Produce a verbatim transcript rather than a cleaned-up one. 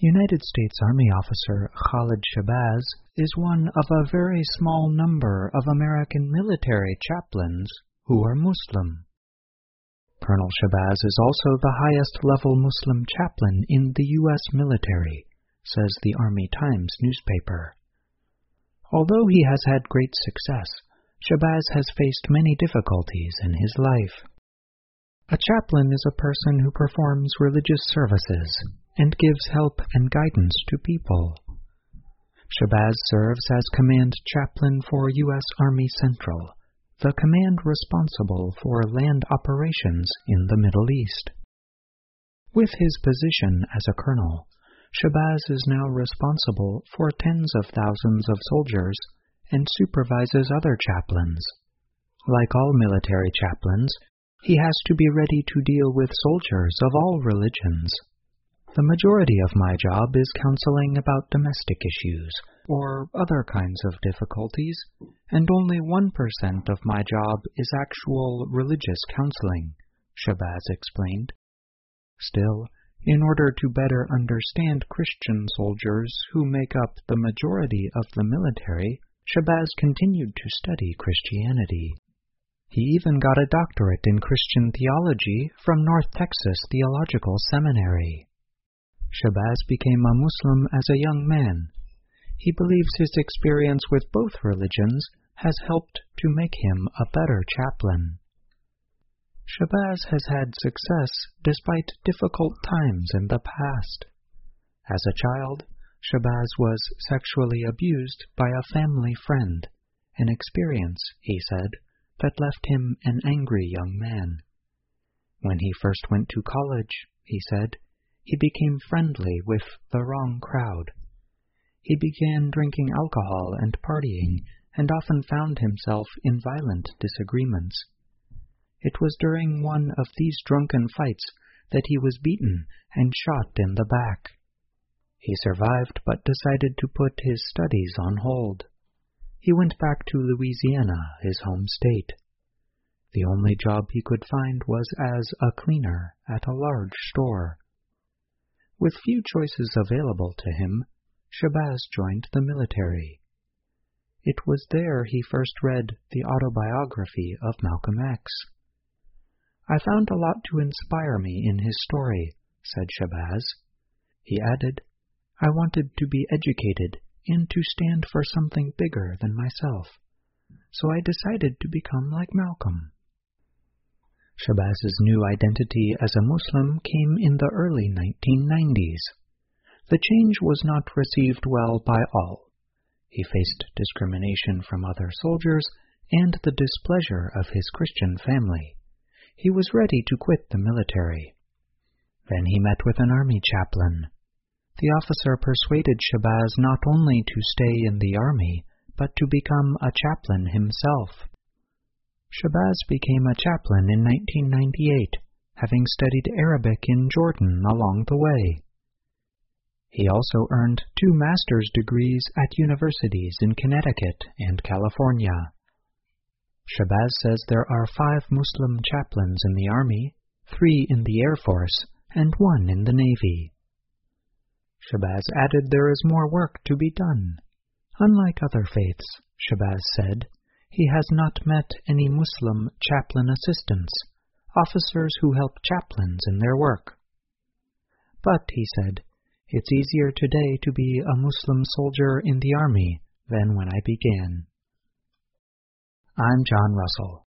United States Army officer Khalid Shabazz is one of a very small number of American military chaplains who are Muslim. Colonel Shabazz is also the highest-level Muslim chaplain in the U S military, says the Army Times newspaper. Although he has had great success, Shabazz has faced many difficulties in his life. A chaplain is a person who performs religious services and gives help and guidance to people. Shabazz serves as command chaplain for U S Army Central, the command responsible for land operations in the Middle East. With his position as a colonel, Shabazz is now responsible for tens of thousands of soldiers and supervises other chaplains. Like all military chaplains, he has to be ready to deal with soldiers of all religions. The majority of my job is counseling about domestic issues or other kinds of difficulties, and only one percent of my job is actual religious counseling, Shabazz explained. Still, in order to better understand Christian soldiers who make up the majority of the military, Shabazz continued to study Christianity. He even got a doctorate in Christian theology from North Texas Theological Seminary. Shabazz became a Muslim as a young man. He believes his experience with both religions has helped to make him a better chaplain. Shabazz has had success despite difficult times in the past. As a child, Shabazz was sexually abused by a family friend, an experience, he said, that left him an angry young man. When he first went to college, he said, he became friendly with the wrong crowd. He began drinking alcohol and partying, and often found himself in violent disagreements. It was during one of these drunken fights that he was beaten and shot in the back. He survived but decided to put his studies on hold. He went back to Louisiana, his home state. The only job he could find was as a cleaner at a large store. With few choices available to him, Shabazz joined the military. It was there he first read the autobiography of Malcolm X. I found a lot to inspire me in his story, said Shabazz. He added, I wanted to be educated and to stand for something bigger than myself, so I decided to become like Malcolm. Shabazz's new identity as a Muslim came in the early nineteen nineties. The change was not received well by all. He faced discrimination from other soldiers and the displeasure of his Christian family. He was ready to quit the military. Then he met with an army chaplain. The officer persuaded Shabazz not only to stay in the army, but to become a chaplain himself. Shabazz became a chaplain in nineteen ninety-eight, having studied Arabic in Jordan along the way. He also earned two master's degrees at universities in Connecticut and California. Shabazz says there are five Muslim chaplains in the Army, three in the Air Force, and one in the Navy. Shabazz added there is more work to be done. Unlike other faiths, Shabazz said, he has not met any Muslim chaplain assistants, officers who help chaplains in their work. But, he said, it's easier today to be a Muslim soldier in the Army than when I began. I'm John Russell.